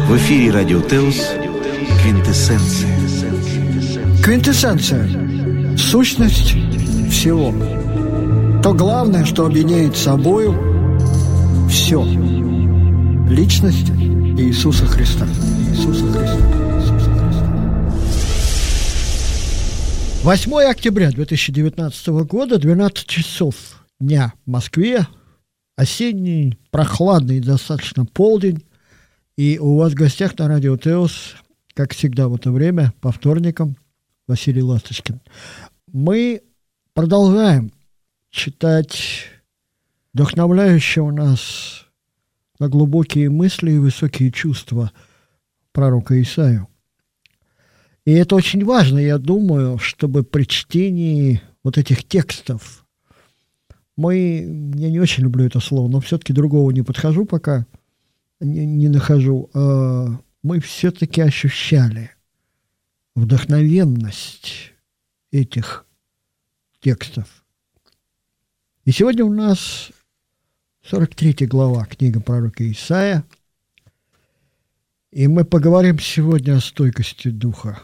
В эфире Радио Теос «Квинтэссенция». Квинтэссенция – сущность всего. То главное, что объединяет собою все. Личность Иисуса Христа. Иисуса Христа. 8 октября 2019 года, 12 часов дня в Москве. Осенний, прохладный достаточно полдень. И у вас в гостях на Радио Теос, как всегда в это время, по вторникам, Василий Ласточкин. Мы продолжаем читать вдохновляющего нас на глубокие мысли и высокие чувства пророка Исаию. И это очень важно, я думаю, чтобы при чтении вот этих текстов я не очень люблю это слово, но все-таки другого не подхожу пока, не нахожу. Мы все-таки ощущали вдохновенность этих текстов. И сегодня у нас 43 глава книга пророка Исаия. И мы поговорим сегодня о стойкости духа.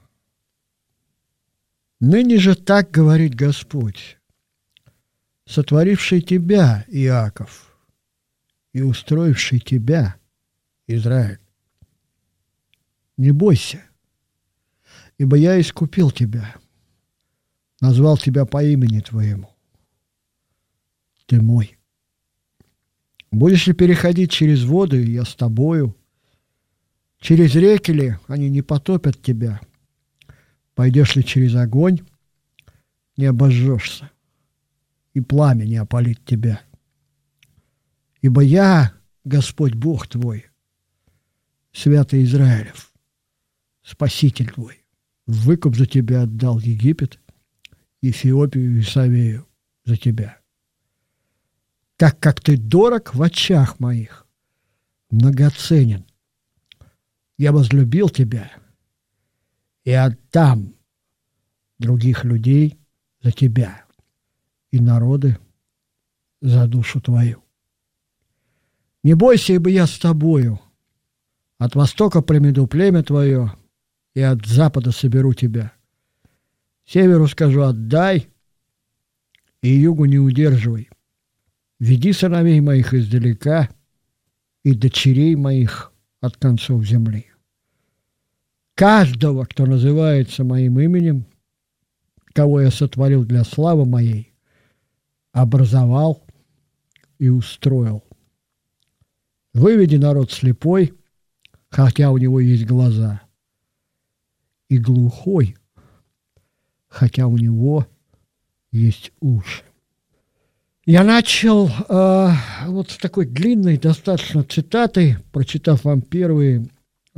«Ныне же так говорит Господь, сотворивший тебя, Иаков, и устроивший тебя, Израиль. Не бойся, ибо я искупил тебя, назвал тебя по имени твоему. Ты мой. Будешь ли переходить через воды, я с тобою. Через реки ли они не потопят тебя? Пойдешь ли через огонь, не обожжешься, и пламя не опалит тебя. Ибо я, Господь Бог твой, святый Израилев, Спаситель твой. Выкуп за тебя отдал Египет, Эфиопию и Савею за тебя. Так как ты дорог в очах моих, многоценен, я возлюбил тебя и отдам других людей за тебя и народы за душу твою. Не бойся, ибо я с тобою. От востока примеду племя твое, и от запада соберу тебя. Северу скажу: отдай, и югу не удерживай. Веди сыновей моих издалека, и дочерей моих от концов земли. Каждого, кто называется моим именем, кого я сотворил для славы моей, образовал и устроил. Выведи народ слепой, хотя у него есть глаза, и глухой, хотя у него есть уши. Я начал вот с такой длинной достаточно цитатой, прочитав вам первые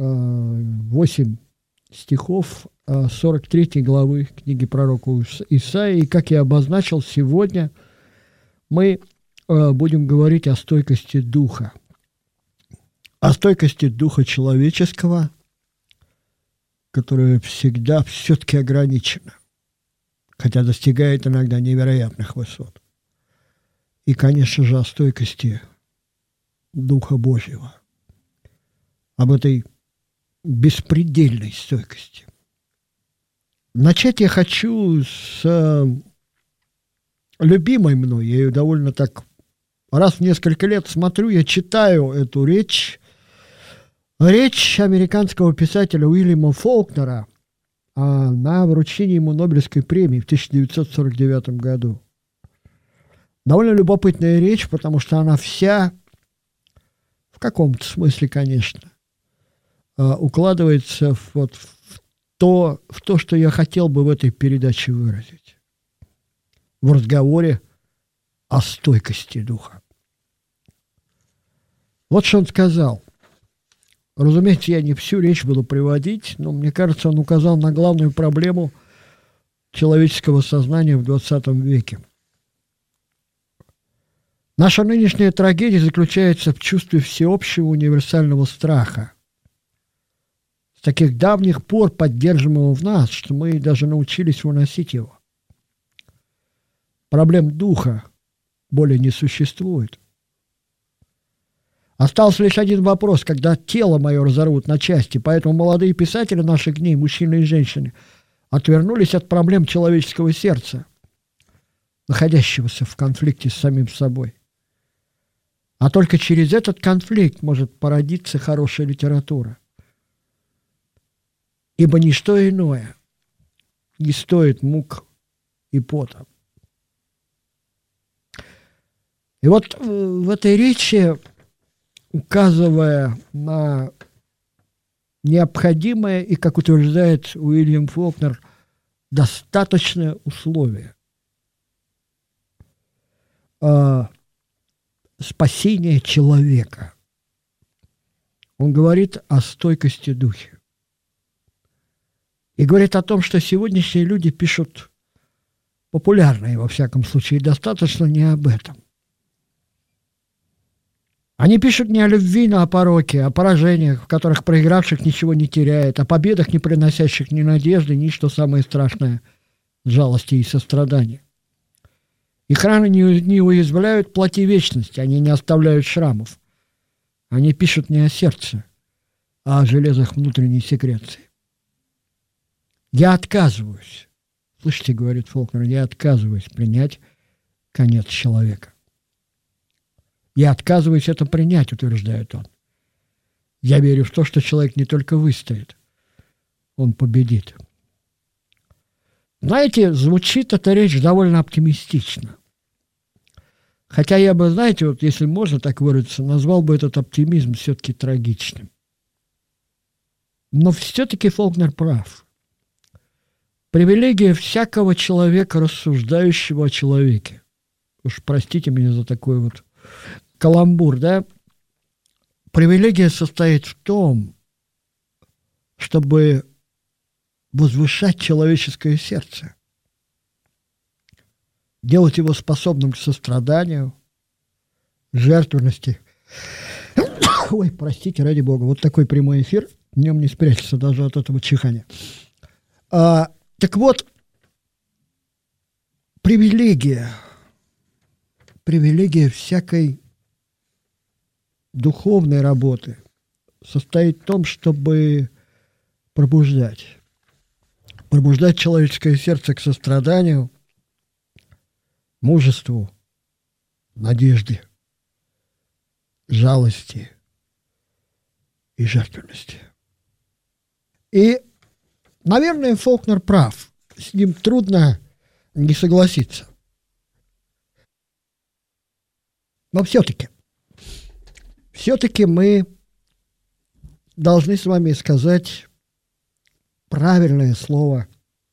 8 стихов 43 главы книги пророка Исаии. И, как я обозначил, сегодня мы будем говорить о стойкости духа. О стойкости духа человеческого, которая всегда все-таки ограничена, хотя достигает иногда невероятных высот. И, конечно же, о стойкости Духа Божьего, об этой беспредельной стойкости. Начать я хочу с любимой мной, я ее довольно так раз в несколько лет смотрю, я читаю эту речь американского писателя Уильяма Фолкнера на вручении ему Нобелевской премии в 1949 году. Довольно любопытная речь, потому что она вся, в каком-то смысле, конечно, укладывается в то, что я хотел бы в этой передаче выразить. В разговоре о стойкости духа. Вот что он сказал. Разумеется, я не всю речь буду приводить, но мне кажется, он указал на главную проблему человеческого сознания в 20 веке. Наша нынешняя трагедия заключается в чувстве всеобщего универсального страха. С таких давних пор поддерживаемого в нас, что мы даже научились выносить его. Проблем духа более не существует. Остался лишь один вопрос, когда тело мое разорвут на части, поэтому молодые писатели наших дней, мужчины и женщины, отвернулись от проблем человеческого сердца, находящегося в конфликте с самим собой. А только через этот конфликт может породиться хорошая литература. Ибо ничто иное не стоит мук и пота. И вот в этой речи, указывая на необходимое и, как утверждает Уильям Фолкнер, достаточное условие спасения человека. Он говорит о стойкости духа. И говорит о том, что сегодняшние люди пишут популярные, во всяком случае, достаточно не об этом. Они пишут не о любви, но о пороке, о поражениях, в которых проигравших ничего не теряет, о победах, не приносящих ни надежды, ни, что самое страшное, жалости и сострадания. Их раны не уязвляют плоти вечности, они не оставляют шрамов. Они пишут не о сердце, а о железах внутренней секреции. Я отказываюсь, слышите, говорит Фолкнер, я отказываюсь принять конец человека. Я отказываюсь это принять, утверждает он. Я верю в то, что человек не только выстоит, он победит. Знаете, звучит эта речь довольно оптимистично. Хотя я бы, знаете, вот если можно так выразиться, назвал бы этот оптимизм все-таки трагичным. Но все-таки Фолкнер прав. Привилегия всякого человека, рассуждающего о человеке. Уж простите меня за такой вот каламбур, да? Привилегия состоит в том, чтобы возвышать человеческое сердце, делать его способным к состраданию, жертвенности. Ой, простите, ради бога, вот такой прямой эфир, в нем не спрячется даже от этого чихания. Так вот, привилегия всякой духовной работы состоит в том, чтобы пробуждать человеческое сердце к состраданию, мужеству, надежде, жалости и жертвенности. И, наверное, Фолкнер прав. С ним трудно не согласиться. Но все-таки мы должны с вами сказать правильное слово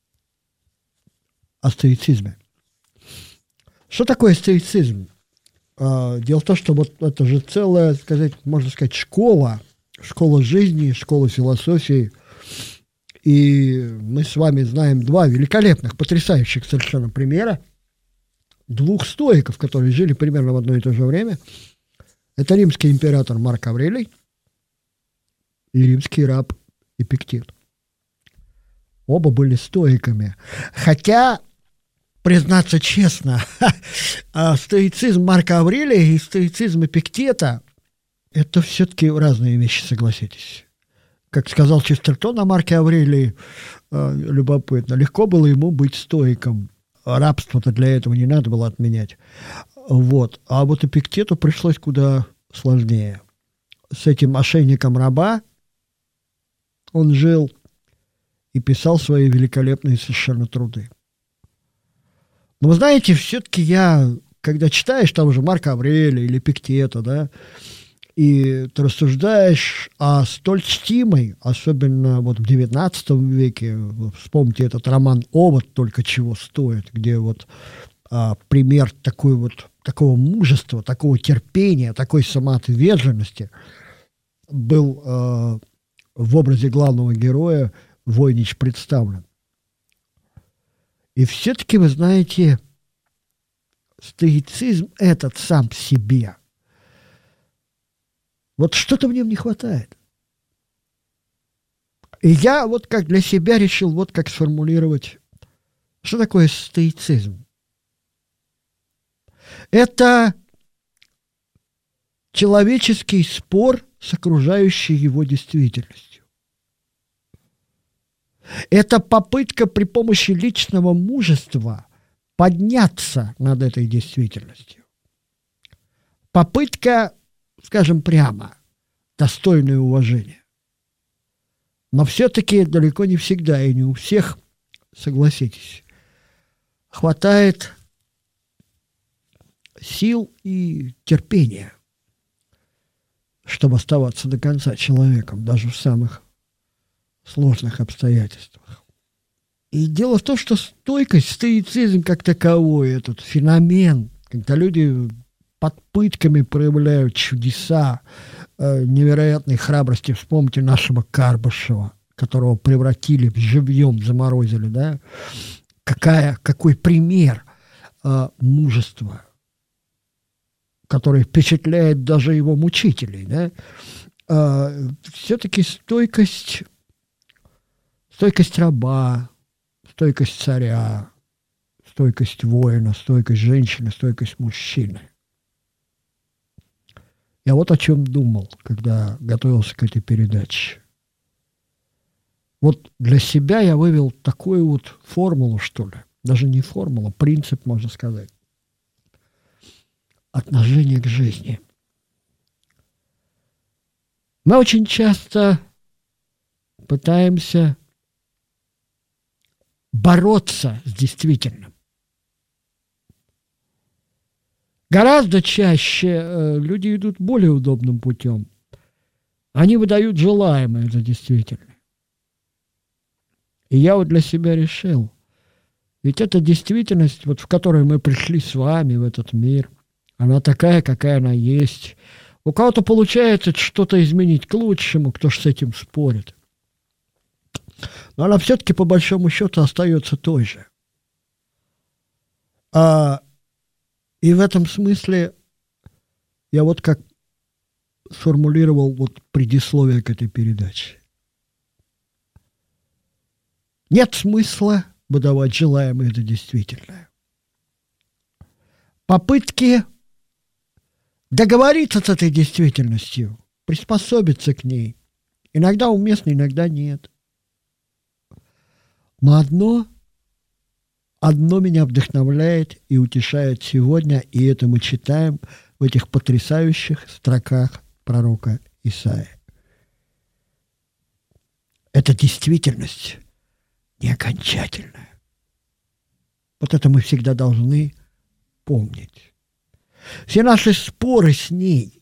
о стоицизме. Что такое стоицизм? Дело в том, что вот это же целая, можно сказать, школа жизни, школа философии. И мы с вами знаем два великолепных, потрясающих совершенно примера двух стоиков, которые жили примерно в одно и то же время. Это римский император Марк Аврелий и римский раб Эпиктет. Оба были стоиками. Хотя, признаться честно, стоицизм Марка Аврелия и стоицизм Эпиктета – это все-таки разные вещи, согласитесь. Как сказал Честертон о Марке Аврелии, любопытно, легко было ему быть стоиком. Рабство-то для этого не надо было отменять. Вот. А вот Эпиктету пришлось куда сложнее. С этим ошейником раба он жил и писал свои великолепные совершенно труды. Но вы знаете, все-таки когда читаешь того же Марка Аврелия или Эпиктета, да, и ты рассуждаешь о столь чтимой, особенно вот в XIX веке, вспомните этот роман «Овод» только чего стоит, где вот пример такого мужества, такого терпения, такой самоотверженности был в образе главного героя Войнич представлен. И все-таки, вы знаете, стоицизм этот сам по себе, вот что-то в нем не хватает. И я вот как для себя решил вот как сформулировать, что такое стоицизм. Это человеческий спор с окружающей его действительностью. Это попытка при помощи личного мужества подняться над этой действительностью. Попытка, скажем прямо, достойное уважения. Но все-таки далеко не всегда и не у всех, согласитесь, хватает сил и терпения, чтобы оставаться до конца человеком, даже в самых сложных обстоятельствах. И дело в том, что стойкость, стоицизм как таковой, этот феномен, когда люди под пытками проявляют чудеса невероятной храбрости. Вспомните нашего Карбышева, которого превратили в живьем, заморозили, да? Какой пример мужества, который впечатляет даже его мучителей, да? Все-таки стойкость раба, стойкость царя, стойкость воина, стойкость женщины, стойкость мужчины. Я вот о чем думал, когда готовился к этой передаче. Вот для себя я вывел такую вот формулу, что ли. Даже не формула, принцип, можно сказать. Отношение к жизни. Мы очень часто пытаемся бороться с действительным. Гораздо чаще люди идут более удобным путем. Они выдают желаемое за действительное. И я вот для себя решил, ведь эта действительность, вот в которой мы пришли с вами в этот мир, она такая, какая она есть. У кого-то получается что-то изменить к лучшему, кто ж с этим спорит. Но она все-таки по большому счету остается той же. И в этом смысле я вот как сформулировал вот предисловие к этой передаче. Нет смысла выдавать желаемое за действительное. Попытки договориться с этой действительностью, приспособиться к ней, иногда уместны, иногда нет. Но одно меня вдохновляет и утешает сегодня, и это мы читаем в этих потрясающих строках пророка Исаии. Это действительность не окончательная. Вот это мы всегда должны помнить. Все наши споры с ней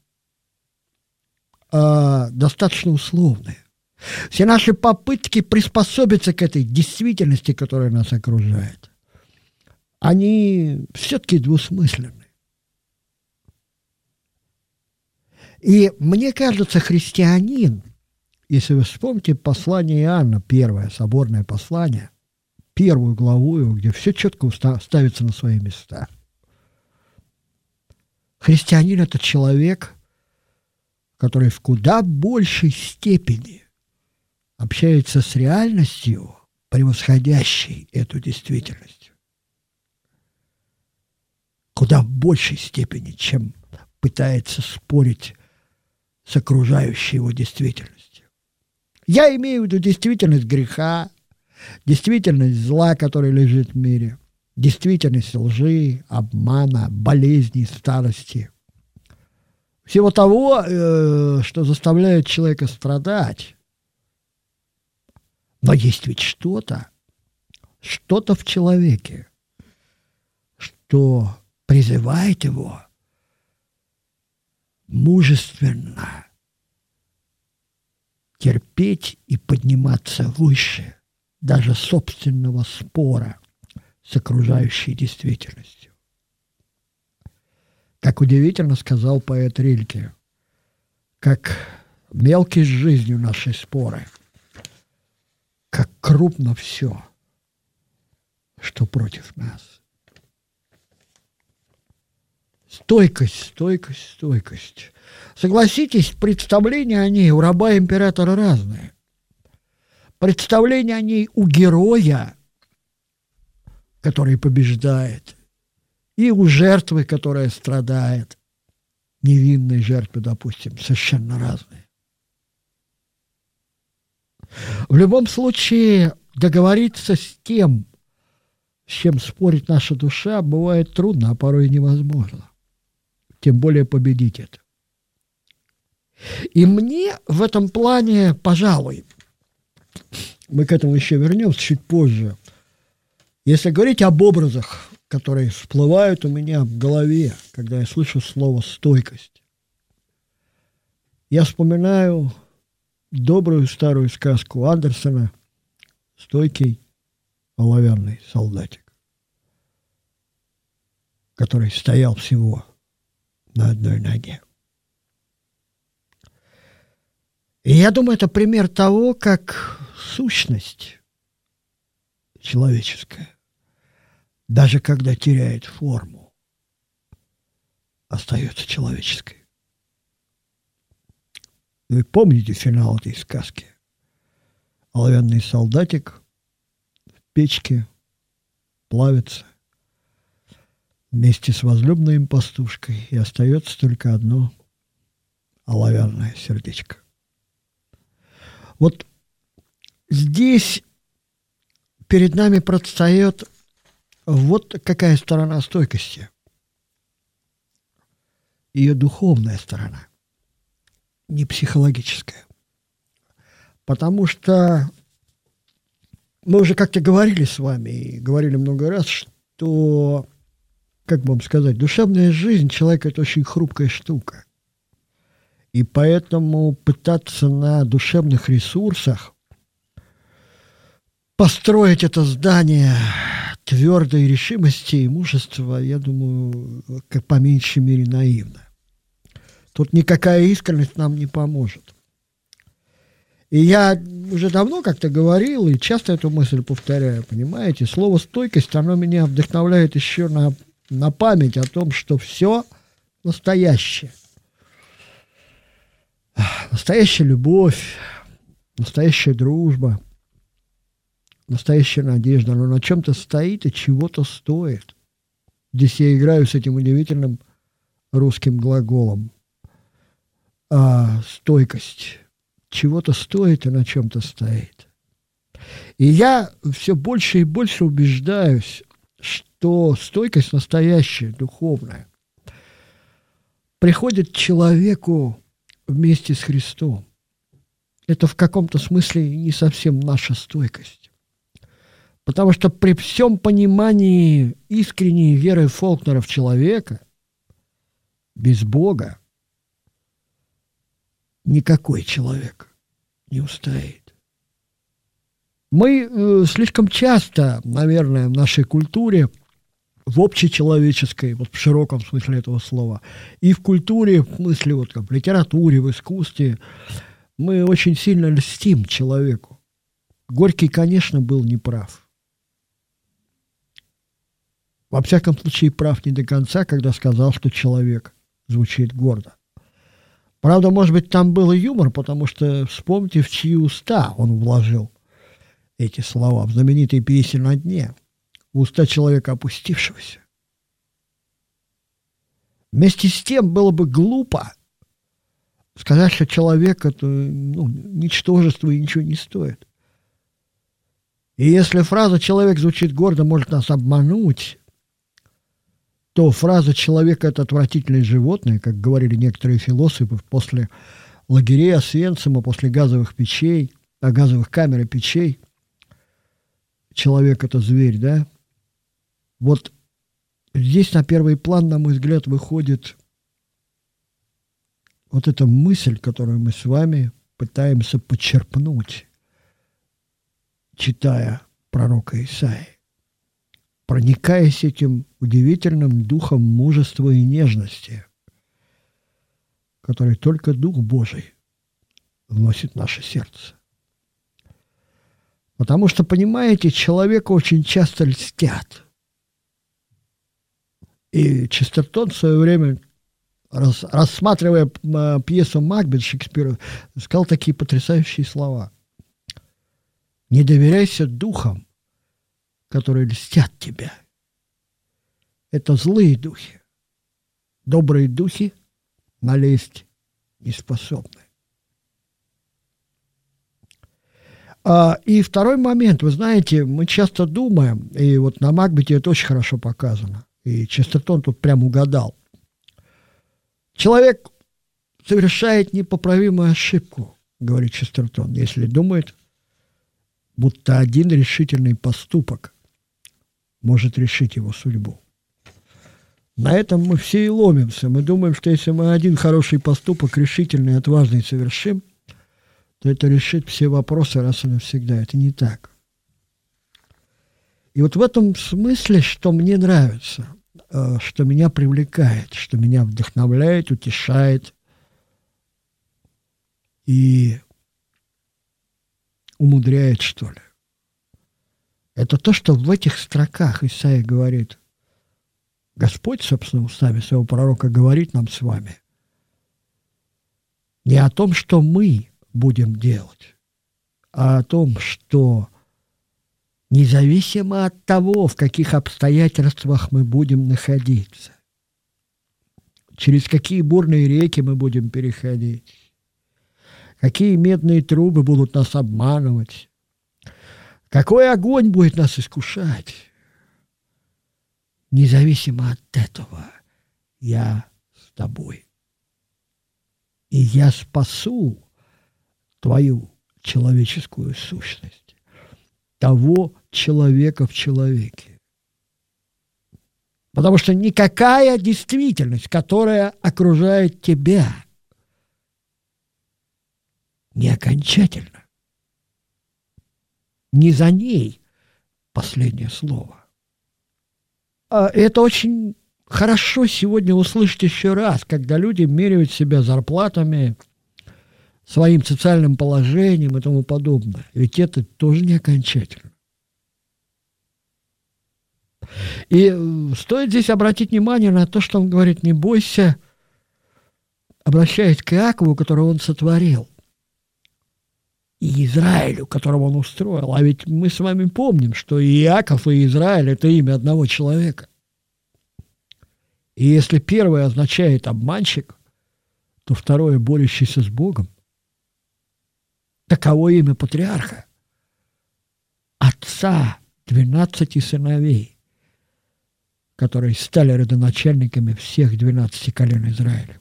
достаточно условные. Все наши попытки приспособиться к этой действительности, которая нас окружает, они все-таки двусмысленны. И мне кажется, христианин, если вы вспомните послание Иоанна, первое соборное послание, первую главу его, где все четко ставится на свои места. Христианин – это человек, который в куда большей степени общается с реальностью, превосходящей эту действительность. Куда в большей степени, чем пытается спорить с окружающей его действительностью. Я имею в виду действительность греха, действительность зла, который лежит в мире, действительность лжи, обмана, болезней, старости. Всего того, что заставляет человека страдать. Но есть ведь что-то в человеке, что призывает его мужественно терпеть и подниматься выше даже собственного спора с окружающей действительностью. Как удивительно сказал поэт Рильке, как мелки с жизнью наши споры, как крупно все, что против нас. Стойкость. Согласитесь, представления о ней у раба-императора разные. Представления о ней у героя, который побеждает, и у жертвы, которая страдает. невинной жертвы, допустим, совершенно разные. В любом случае, договориться с тем, с чем спорит наша душа, бывает трудно, а порой невозможно. Тем более победить это. И мне в этом плане, пожалуй, мы к этому еще вернемся чуть позже, если говорить об образах, которые всплывают у меня в голове, когда я слышу слово «стойкость», я вспоминаю добрую старую сказку Андерсена «Стойкий оловянный солдатик», который стоял всего на одной ноге. И я думаю, это пример того, как сущность человеческая, даже когда теряет форму, остается человеческой. Вы помните финал этой сказки? Оловянный солдатик в печке плавится вместе с возлюбленной им пастушкой, и остается только одно оловянное сердечко. Вот здесь перед нами предстает вот какая сторона стойкости. Ее духовная сторона, не психологическая. Потому что мы уже как-то говорили с вами, и говорили много раз, что, как бы вам сказать, душевная жизнь человека – это очень хрупкая штука. И поэтому пытаться на душевных ресурсах построить это здание твердой решимости и мужества, я думаю, как по меньшей мере наивно. Тут никакая искренность нам не поможет. И я уже давно как-то говорил, и часто эту мысль повторяю, понимаете, слово «стойкость», оно меня вдохновляет еще на память о том, что все настоящее. Настоящая любовь, настоящая дружба, настоящая надежда, но на чем-то стоит и чего-то стоит. Здесь я играю с этим удивительным русским глаголом. Стойкость. Чего-то стоит и на чем-то стоит. И я все больше и больше убеждаюсь, что стойкость настоящая, духовная, приходит человеку вместе с Христом. Это в каком-то смысле не совсем наша стойкость. Потому что при всем понимании искренней веры Фолкнера в человека, без Бога, никакой человек не устоит. Мы слишком часто, наверное, в нашей культуре, в общечеловеческой, вот в широком смысле этого слова, и в культуре, в смысле вот как в литературе, в искусстве, мы очень сильно льстим человеку. Горький, конечно, был неправ. Во всяком случае, прав не до конца, когда сказал, что человек звучит гордо. Правда, может быть, там был и юмор, потому что вспомните, в чьи уста он вложил эти слова в знаменитой песне «На дне», в уста человека опустившегося. Вместе с тем было бы глупо сказать, что человек – это ничтожество и ничего не стоит. И если фраза «человек звучит гордо» может нас обмануть, то фраза «человек – это отвратительное животное», как говорили некоторые философы после лагерей Освенцима, после газовых печей, газовых камер и печей, «человек – это зверь», да? Вот здесь на первый план, на мой взгляд, выходит вот эта мысль, которую мы с вами пытаемся почерпнуть, читая пророка Исаии, проникаясь этим удивительным духом мужества и нежности, который только Дух Божий вносит в наше сердце. Потому что, понимаете, человеку очень часто льстят. И Честертон в свое время, рассматривая пьесу «Макбет» Шекспира, сказал такие потрясающие слова. «Не доверяйся духам, которые льстят тебя. Это злые духи. Добрые духи налезть не способны. И второй момент. Вы знаете, мы часто думаем, и вот на Макбете это очень хорошо показано, и Честертон тут прям угадал. Человек совершает непоправимую ошибку, говорит Честертон, если думает, будто один решительный поступок может решить его судьбу. На этом мы все и ломимся. Мы думаем, что если мы один хороший поступок, решительный, отважный совершим, то это решит все вопросы раз и навсегда. Это не так. И вот в этом смысле, что мне нравится, что меня привлекает, что меня вдохновляет, утешает и умудряет, что ли. Это то, что в этих строках Исаия говорит. Господь, собственно, устами своего пророка говорит нам с вами не о том, что мы будем делать, а о том, что независимо от того, в каких обстоятельствах мы будем находиться, через какие бурные реки мы будем переходить, какие медные трубы будут нас обманывать, какой огонь будет нас искушать, независимо от этого я с тобой. И я спасу твою человеческую сущность, того человека в человеке. Потому что никакая действительность, которая окружает тебя, не окончательна. Не за ней последнее слово. Это очень хорошо сегодня услышать еще раз, когда люди меряют себя зарплатами, своим социальным положением и тому подобное. Ведь это тоже не окончательно. И стоит здесь обратить внимание на то, что он говорит: не бойся, обращаясь к Иакову, которого он сотворил, и Израилю, которого он устроил. А ведь мы с вами помним, что и Иаков, и Израиль – это имя одного человека. И если первое означает обманщик, то второе – борющийся с Богом. Таково имя патриарха, отца 12 сыновей, которые стали родоначальниками всех 12 колен Израиля.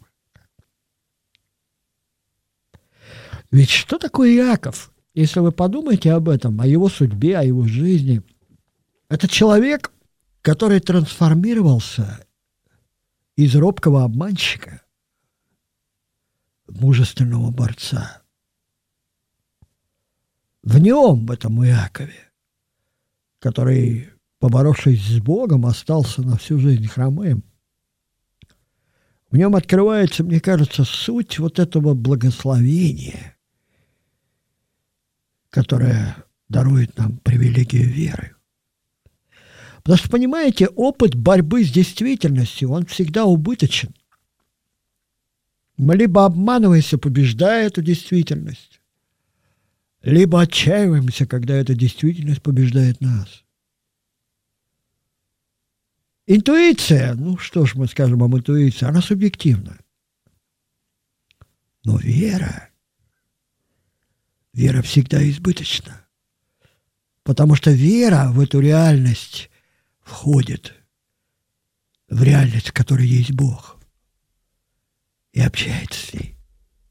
Ведь что такое Иаков? Если вы подумаете об этом, о его судьбе, о его жизни, это человек, который трансформировался из робкого обманщика в мужественного борца. В нем, в этом Иакове, который, поборовшись с Богом, остался на всю жизнь хромым, в нем открывается, мне кажется, суть вот этого благословения, которое дарует нам привилегию веры. Потому что, понимаете, опыт борьбы с действительностью, он всегда убыточен. Мы либо обманываемся, побеждая эту действительность, либо отчаиваемся, когда эта действительность побеждает нас. Интуиция, ну что ж мы скажем об интуиции, она субъективна. Но вера всегда избыточна. Потому что вера в эту реальность входит в реальность, в которой есть Бог, и общается с ней.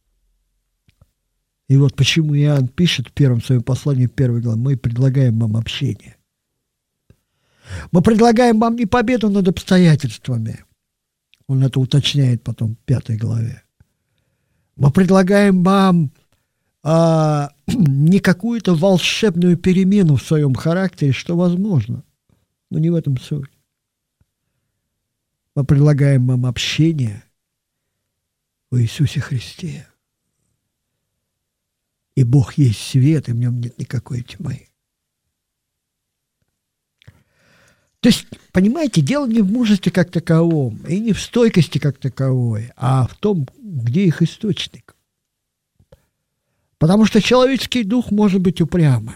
И вот почему Иоанн пишет в первом своем послании, в 1 главе: мы предлагаем вам общение. Мы предлагаем вам не победу над обстоятельствами. Он это уточняет потом в 5 главе. Мы предлагаем вам не какую-то волшебную перемену в своем характере, что возможно, но не в этом суть. Мы предлагаем вам общение в Иисусе Христе. И Бог есть свет, и в нем нет никакой тьмы. То есть, понимаете, дело не в мужестве как таковом, и не в стойкости как таковой, а в том, где их источник. Потому что человеческий дух может быть упрямым.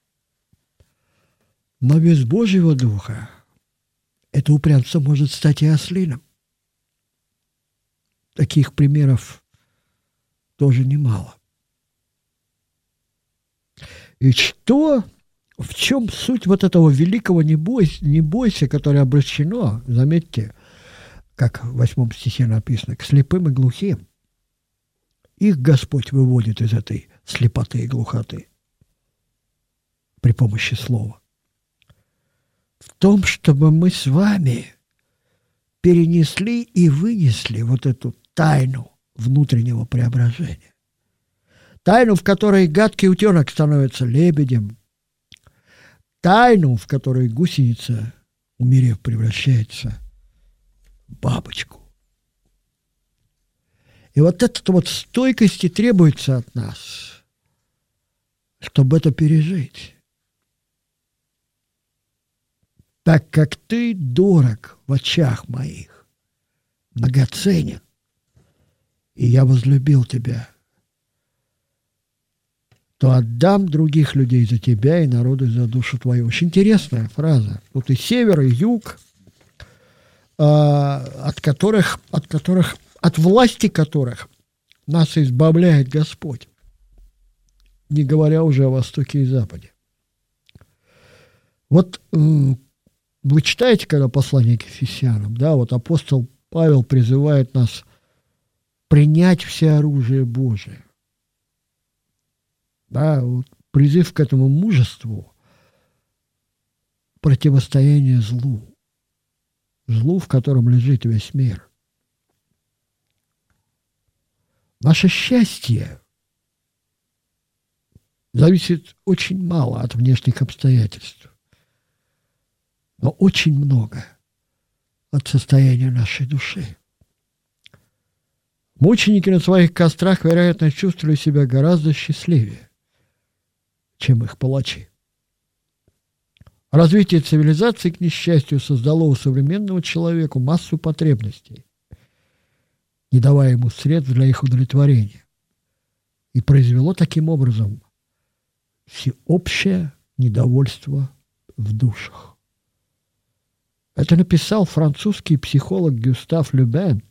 Но без Божьего духа это упрямство может стать и ослиным. таких примеров тоже немало. И в чем суть вот этого великого «не бойся», которое обращено, заметьте, как в 8 стихе написано, к слепым и глухим. Их Господь выводит из этой слепоты и глухоты при помощи слова. В том, чтобы мы с вами перенесли и вынесли вот эту тайну внутреннего преображения. Тайну, в которой гадкий утенок становится лебедем. Тайну, в которой гусеница, умерев, превращается в бабочку. И вот эта вот стойкость и требуется от нас, чтобы это пережить. Так как ты дорог в очах моих, многоценен, и я возлюбил тебя, то отдам других людей за тебя и народы за душу твою. Очень интересная фраза. Тут и север, и юг, от власти которых нас избавляет Господь, не говоря уже о Востоке и Западе. Вот вы читаете, когда послание к Ефесянам, да, вот апостол Павел призывает нас принять все оружие Божие. Да, вот призыв к этому мужеству, противостояние злу, в котором лежит весь мир. Наше счастье зависит очень мало от внешних обстоятельств, но очень много от состояния нашей души. Мученики на своих кострах, вероятно, чувствовали себя гораздо счастливее, чем их палачи. Развитие цивилизации, к несчастью, создало у современного человека массу потребностей, не давая ему средств для их удовлетворения, и произвело таким образом всеобщее недовольство в душах. Это написал французский психолог Гюстав Любен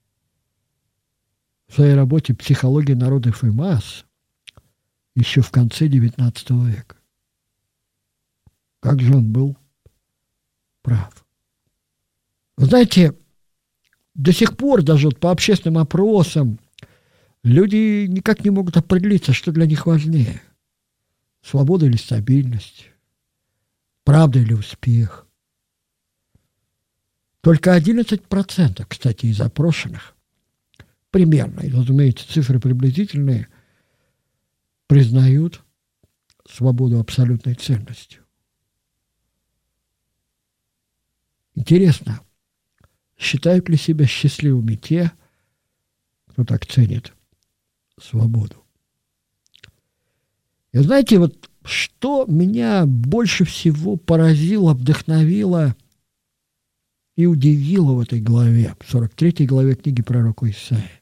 в своей работе «Психология народов и масс» еще в конце XIX века. Как же он был прав. Вы знаете, до сих пор даже вот по общественным опросам люди никак не могут определиться, что для них важнее. Свобода или стабильность, правда или успех. Только 11%, кстати, из опрошенных, примерно, и, разумеется, цифры приблизительные, признают свободу абсолютной ценностью. Интересно, считают ли себя счастливыми те, кто так ценит свободу? И знаете, вот что меня больше всего поразило, вдохновило и удивило в этой главе, в 43 главе книги пророка Исаии.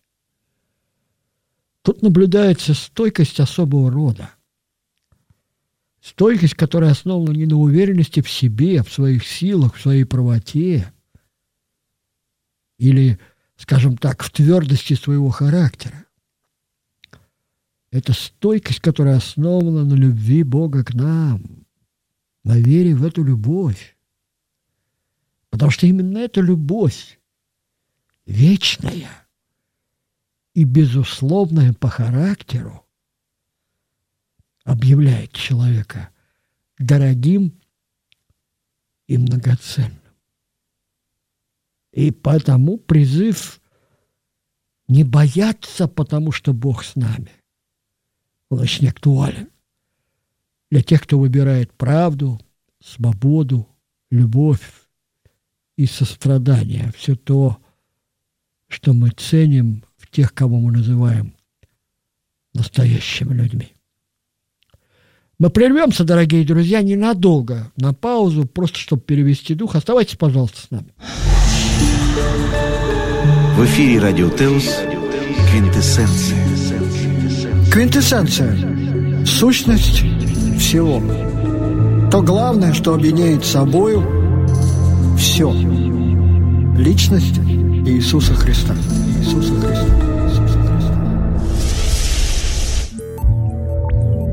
Тут наблюдается стойкость особого рода. Стойкость, которая основана не на уверенности в себе, в своих силах, в своей правоте или, скажем так, в твердости своего характера. Это стойкость, которая основана на любви Бога к нам, на вере в эту любовь. Потому что именно эта любовь, вечная и безусловная по характеру, объявляет человека дорогим и многоценным. И потому призыв не бояться, потому что Бог с нами, он очень актуален для тех, кто выбирает правду, свободу, любовь и сострадание. Все то, что мы ценим в тех, кого мы называем настоящими людьми. Мы прервемся, дорогие друзья, ненадолго, на паузу, просто чтобы перевести дух. Оставайтесь, пожалуйста, с нами. В эфире Радио Теос «Квинтэссенция». Квинтэссенция – сущность всего. То главное, что объединяет собою все. Личность Иисуса Христа. Иисуса Христа.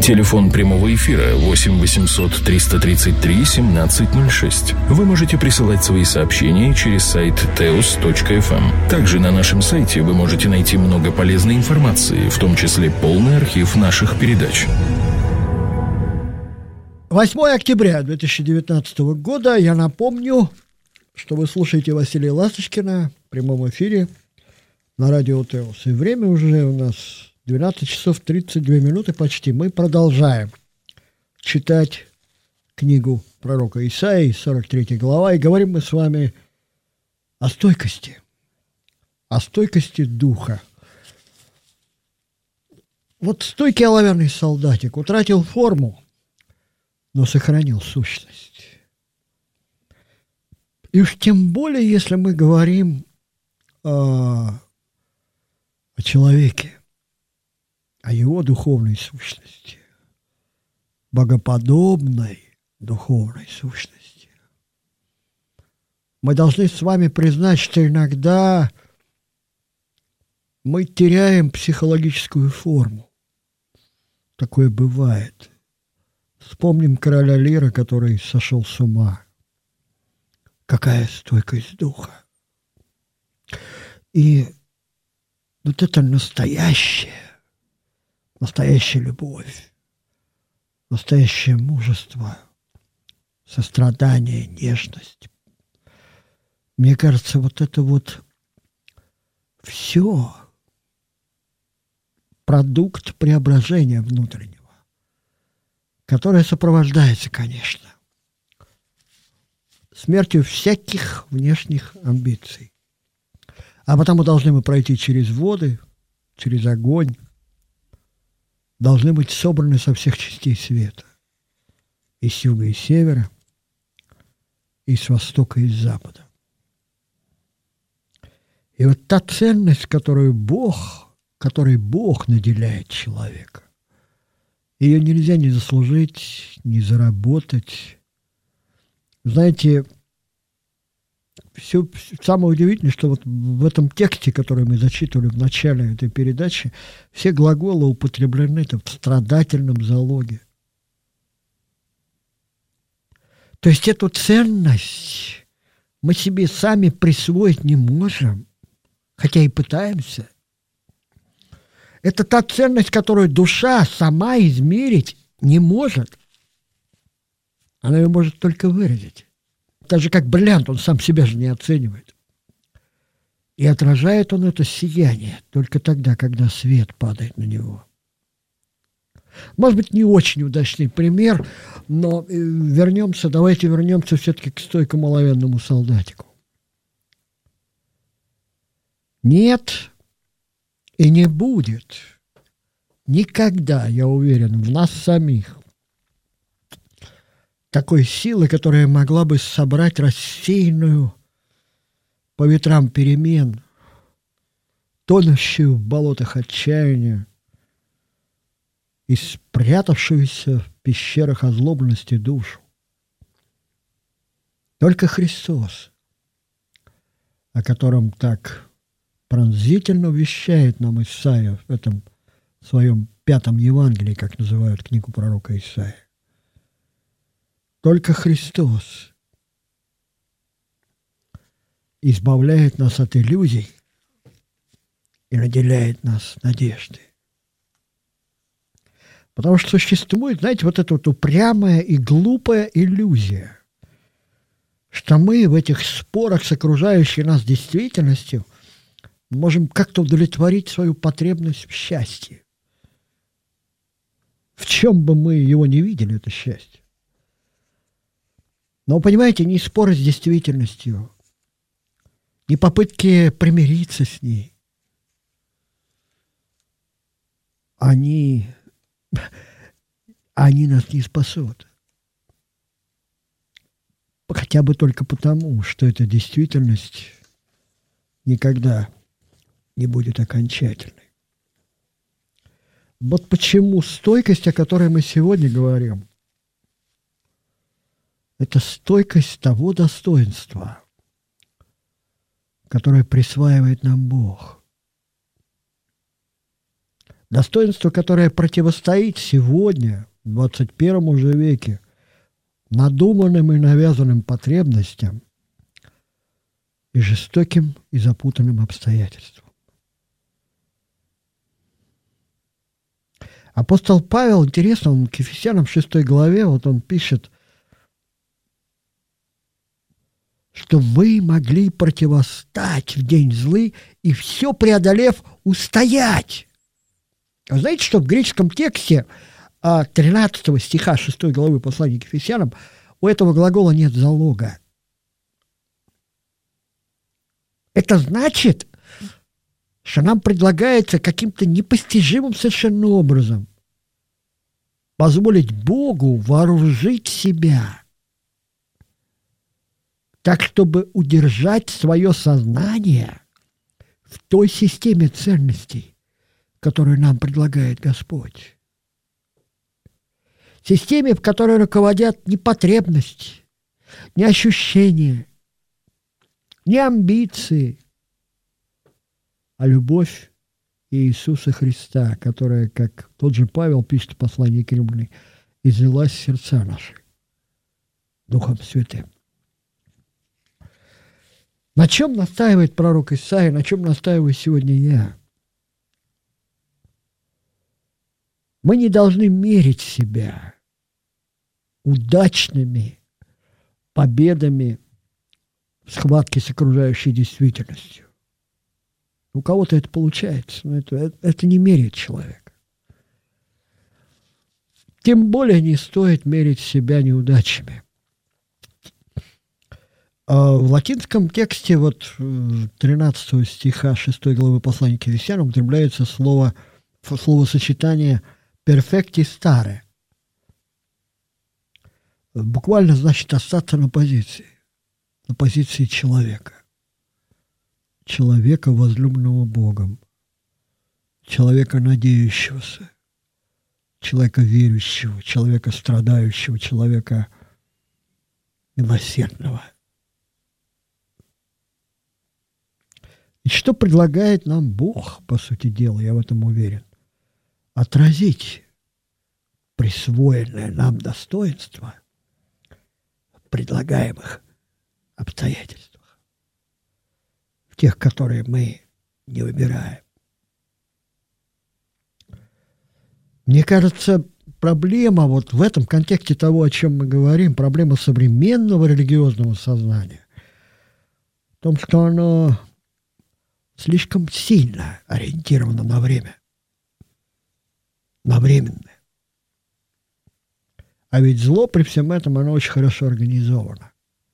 Телефон прямого эфира 8 800 333 1706. Вы можете присылать свои сообщения через сайт teos.fm. Также на нашем сайте вы можете найти много полезной информации, в том числе полный архив наших передач. 8 октября 2019 года. Я напомню, что вы слушаете Василия Ласточкина в прямом эфире на радио Теос. И время уже у нас 12 часов 32 минуты почти. Мы продолжаем читать книгу пророка Исаии, 43 глава. И говорим мы с вами о стойкости духа. Вот стойкий оловянный солдатик утратил форму, но сохранил сущность. И уж тем более, если мы говорим о человеке, о его духовной сущности, богоподобной духовной сущности. Мы должны с вами признать, что иногда мы теряем психологическую форму. Такое бывает. Вспомним короля Лира, который сошел с ума. Какая стойкость духа. И вот это настоящая любовь, настоящее мужество, сострадание, нежность. Мне кажется, вот это вот все продукт преображения внутреннего, которое сопровождается, конечно, смертью всяких внешних амбиций. А потому должны мы пройти через воды, через огонь, должны быть собраны со всех частей света, и с юга, и с севера, и с востока, и с запада. И вот та ценность, которой Бог наделяет человека, ее нельзя ни заслужить, ни заработать. Знаете, все самое удивительное, что вот в этом тексте, который мы зачитывали в начале этой передачи, все глаголы употреблены в страдательном залоге. То есть эту ценность мы себе сами присвоить не можем, хотя и пытаемся. Это та ценность, которую душа сама измерить не может. Она ее может только выразить. Так же, как бриллиант, он сам себя же не оценивает. И отражает он это сияние только тогда, когда свет падает на него. Может быть, не очень удачный пример, но давайте вернемся все-таки к стойкому оловянному солдатику. Нет и не будет никогда, я уверен, в нас самих такой силы, которая могла бы собрать рассеянную по ветрам перемен, тонущую в болотах отчаяния и спрятавшуюся в пещерах озлобленности душу. Только Христос, о котором так пронзительно вещает нам Исаия в этом своем 5 Евангелии, как называют книгу пророка Исаия. Только Христос избавляет нас от иллюзий и наделяет нас надеждой. Потому что существует, знаете, вот эта вот упрямая и глупая иллюзия, что мы в этих спорах с окружающей нас действительностью можем как-то удовлетворить свою потребность в счастье. В чем бы мы его не видели, это счастье. Но, понимаете, ни споры с действительностью, ни попытки примириться с ней, они нас не спасут. Хотя бы только потому, что эта действительность никогда не будет окончательной. Вот почему стойкость, о которой мы сегодня говорим, это стойкость того достоинства, которое присваивает нам Бог. Достоинство, которое противостоит сегодня, в 21 уже веке, надуманным и навязанным потребностям и жестоким и запутанным обстоятельствам. Апостол Павел, интересно, он к Ефесянам 6 главе, вот он пишет, что вы могли противостать в день злы и все преодолев устоять. Вы знаете, что в греческом тексте 13 стиха 6 главы послания к Ефесянам у этого глагола нет залога. Это значит, что нам предлагается каким-то непостижимым совершенно образом позволить Богу вооружить себя так, чтобы удержать свое сознание в той системе ценностей, которую нам предлагает Господь. Системе, в которой руководят не потребности, не ощущения, не амбиции, а любовь Иисуса Христа, которая, как тот же Павел пишет в послании к Римлянам, излилась в сердца наши Духом Святым. На чем настаивает пророк Исаия, на чем настаиваю сегодня я? Мы не должны мерить себя удачными победами в схватке с окружающей действительностью. У кого-то это получается, но это не меряет человека. Тем более не стоит мерить себя неудачами. В латинском тексте 13 стиха 6 главы послания к Ефесянам употребляется словосочетание «perfecti stare». Буквально значит остаться на позиции человека. Человека, возлюбленного Богом. Человека, надеющегося. Человека верующего. Человека страдающего. Человека милосердного. И что предлагает нам Бог, по сути дела, я в этом уверен? Отразить присвоенное нам достоинство в предлагаемых обстоятельствах, в тех, которые мы не выбираем. Мне кажется, проблема в этом контексте того, о чем мы говорим, проблема современного религиозного сознания в том, что оно слишком сильно ориентировано на время, на временное. А ведь зло при всем этом, оно очень хорошо организовано.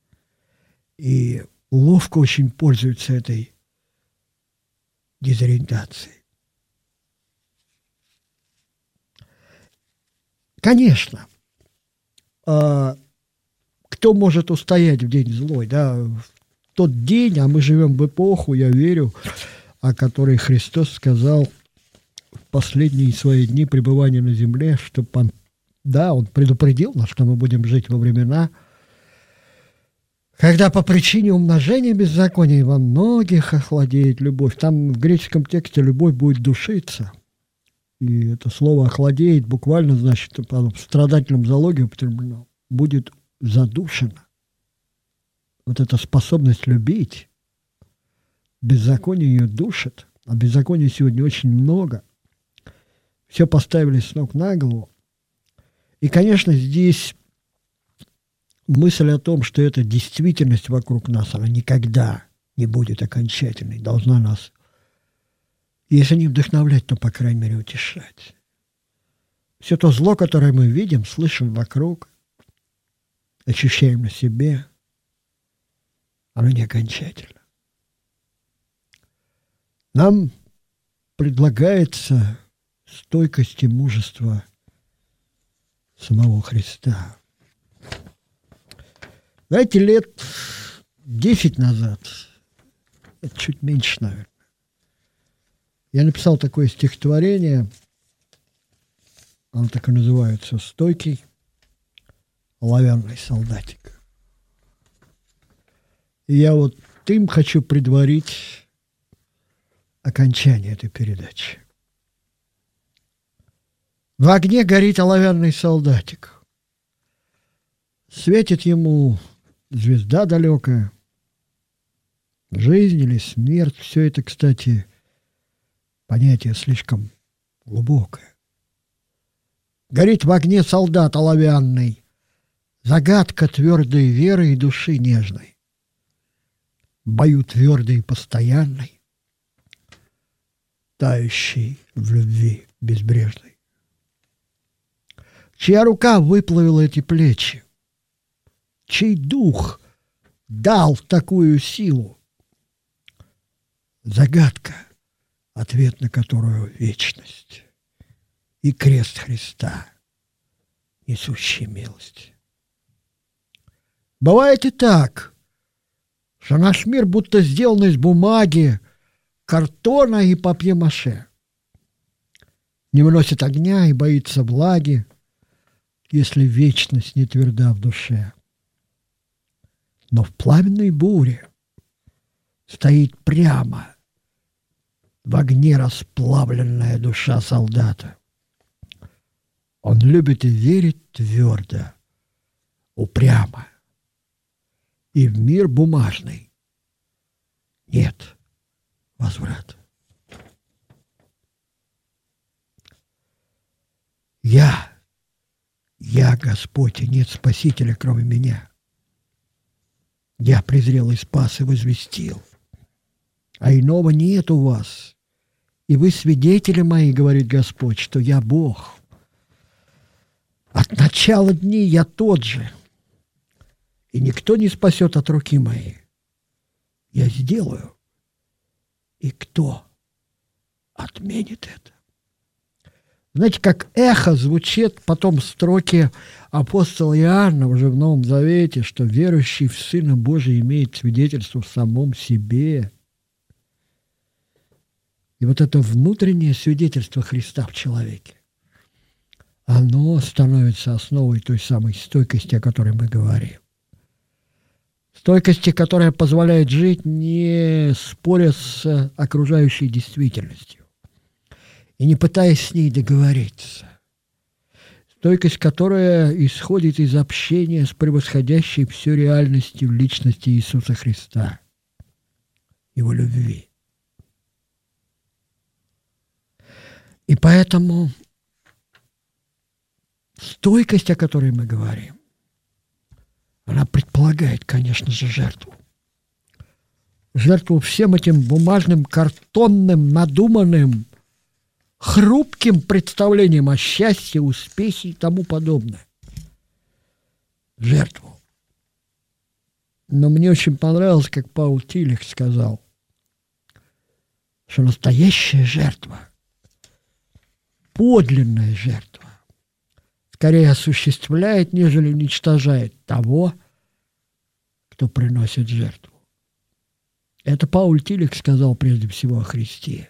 И ловко очень пользуется этой дезориентацией. Конечно, кто может устоять в день злой, да, в тот день, а мы живем в эпоху, я верю, о которой Христос сказал в последние свои дни пребывания на земле, что Он предупредил нас, что мы будем жить во времена, когда по причине умножения беззакония во многих охладеет любовь. Там в греческом тексте любовь будет душиться. И это слово «охладеет» буквально значит, в страдательном залоге употреблено, будет задушено. Вот эта способность любить, беззаконие ее душит, а беззакония сегодня очень много. Все поставили с ног на голову. И, конечно, здесь мысль о том, что эта действительность вокруг нас, она никогда не будет окончательной, должна нас, если не вдохновлять, то, по крайней мере, утешать. Все то зло, которое мы видим, слышим вокруг, ощущаем на себе, оно не окончательно. Нам предлагается стойкость и мужество самого Христа. Знаете, лет 10 назад, это чуть меньше, наверное, я написал такое стихотворение, оно так и называется «Стойкий оловянный солдатик». И я им хочу предварить окончание этой передачи. В огне горит оловянный солдатик. Светит ему звезда далекая. Жизнь или смерть, все это, кстати, понятие слишком глубокое. Горит в огне солдат оловянный, загадка твердой веры и души нежной, в бою твердой и постоянной, тающей в любви безбрежной. Чья рука выплавила эти плечи? Чей дух дал такую силу? Загадка, ответ на которую вечность и крест Христа, несущий милость. Бывает и так, что наш мир будто сделан из бумаги, картона и папье-маше. Не выносит огня и боится влаги, если вечность не тверда в душе. Но в пламенной буре стоит прямо в огне расплавленная душа солдата. Он любит и верит твердо, упрямо. И в мир бумажный нет возврата. Я, Господь, и нет Спасителя, кроме меня. Я презрел и спас, и возвестил. А иного нет у вас. И вы свидетели мои, говорит Господь, что я Бог. От начала дней я тот же. И никто не спасет от руки моей. Я сделаю. И кто отменит это? Знаете, как эхо звучит потом строки апостола Иоанна уже в Новом Завете, что верующий в Сына Божия имеет свидетельство в самом себе. И вот это внутреннее свидетельство Христа в человеке, оно становится основой той самой стойкости, о которой мы говорим. Стойкости, которая позволяет жить, не споря с окружающей действительностью и не пытаясь с ней договориться. Стойкость, которая исходит из общения с превосходящей всю реальностью личности Иисуса Христа, Его любви. И поэтому стойкость, о которой мы говорим, она предполагает, конечно же, жертву. Жертву всем этим бумажным, картонным, надуманным, хрупким представлением о счастье, успехе и тому подобное. Жертву. Но мне очень понравилось, как Паул Тилих сказал, что настоящая жертва, подлинная жертва, скорее осуществляет, нежели уничтожает того, кто приносит жертву. Это Паул Тилих сказал прежде всего о Христе.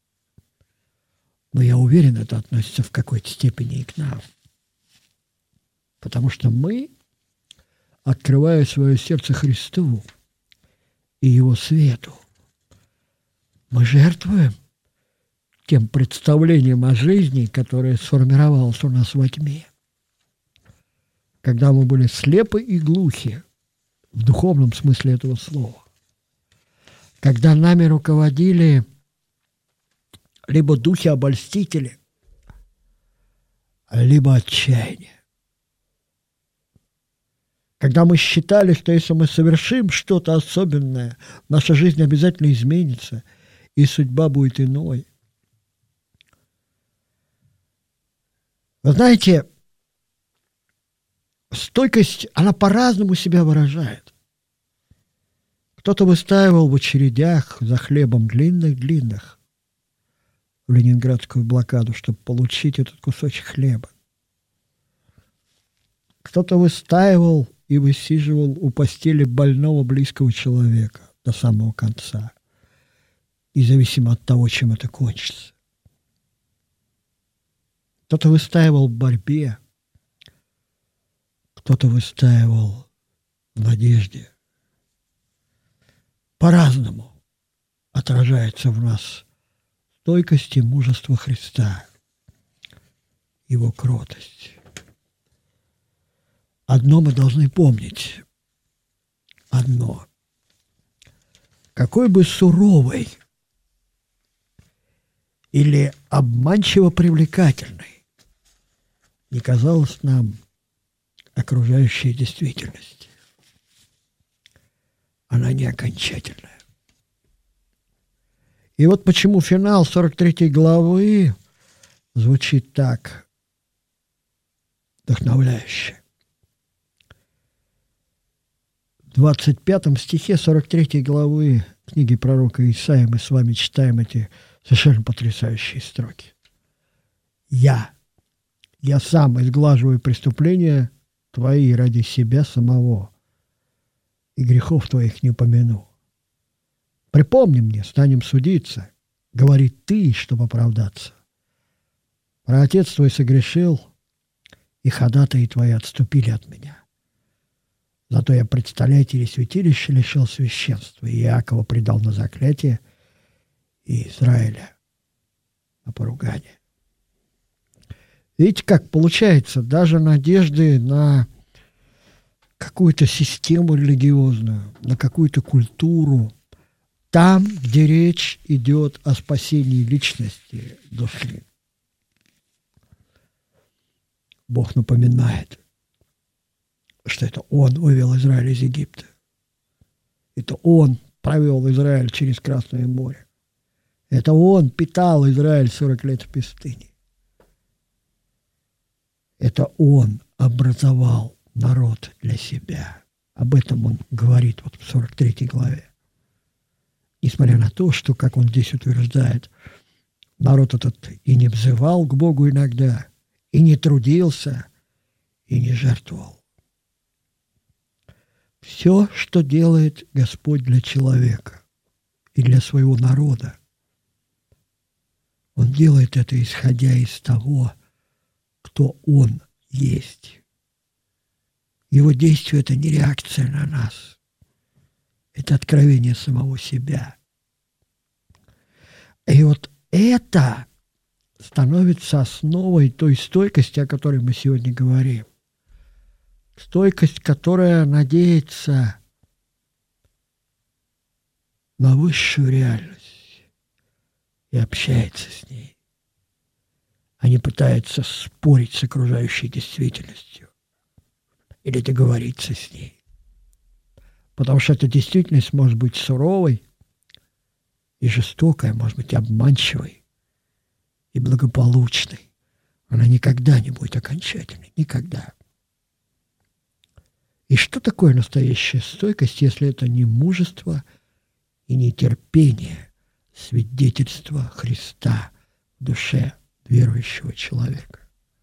Но я уверен, это относится в какой-то степени и к нам. Потому что мы, открывая свое сердце Христу и Его свету, мы жертвуем тем представлением о жизни, которое сформировалось у нас во тьме. Когда мы были слепы и глухи, в духовном смысле этого слова. Когда нами руководили либо духи-обольстители, либо отчаяние. Когда мы считали, что если мы совершим что-то особенное, наша жизнь обязательно изменится, и судьба будет иной. Вы знаете, стойкость, она по-разному себя выражает. Кто-то выстаивал в очередях за хлебом длинных-длинных в ленинградскую блокаду, чтобы получить этот кусочек хлеба. Кто-то выстаивал и высиживал у постели больного близкого человека до самого конца, независимо от того, чем это кончится. Кто-то выстаивал в борьбе, кто-то выстаивал в надежде. По-разному отражается в нас стойкость и мужество Христа. его кротость. Одно мы должны помнить. Одно. Какой бы суровой или обманчиво привлекательной не казалась нам окружающая действительность, она не окончательная. И вот почему финал 43 главы звучит так вдохновляюще. В 25 стихе 43 главы книги пророка Исаии мы с вами читаем эти совершенно потрясающие строки. Я сам изглаживаю преступления твои ради себя самого, и грехов твоих не упомяну. Припомни мне, станем судиться, говорит ты, чтобы оправдаться. Праотец твой согрешил, и ходатаи твои отступили от меня. Зато я предстолетие святилища лишил священства, и Иакова предал на заклятие, и Израиля на поругание. Видите, как получается, даже надежды на какую-то систему религиозную, на какую-то культуру, там, где речь идет о спасении личности, души. Бог напоминает, что это Он вывел Израиль из Египта. Это Он провел Израиль через Красное море. Это Он питал Израиль 40 лет в пустыне. Это Он образовал народ для себя. Об этом Он говорит вот в 43 главе. Несмотря на то, что, как Он здесь утверждает, народ этот и не взывал к Богу иногда, и не трудился, и не жертвовал. Все, что делает Господь для человека и для своего народа, Он делает это, исходя из того, кто Он есть. Его действие – это не реакция на нас. Это откровение самого себя. И вот это становится основой той стойкости, о которой мы сегодня говорим. Стойкость, которая надеется на высшую реальность и общается с ней, а не пытается спорить с окружающей действительностью или договориться с ней. Потому что эта действительность может быть суровой и жестокой, может быть обманчивой и благополучной. Она никогда не будет окончательной. Никогда. И что такое настоящая стойкость, если это не мужество и не терпение, свидетельство Христа в душе верующего человека?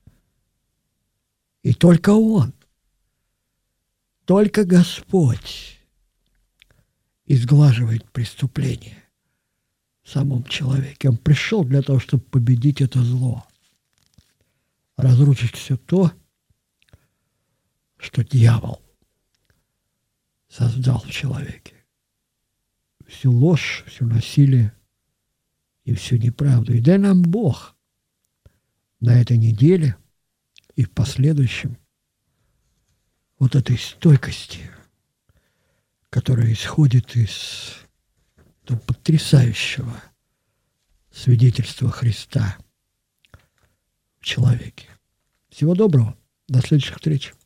И только Он, только Господь изглаживает преступление в самом человеке. Он пришел для того, чтобы победить это зло, разрушить все то, что дьявол создал в человеке. Всю ложь, всю насилие и всю неправду. И дай нам Бог на этой неделе и в последующем вот этой стойкости, которая исходит из того потрясающего свидетельства Христа в человеке. Всего доброго. До следующих встреч.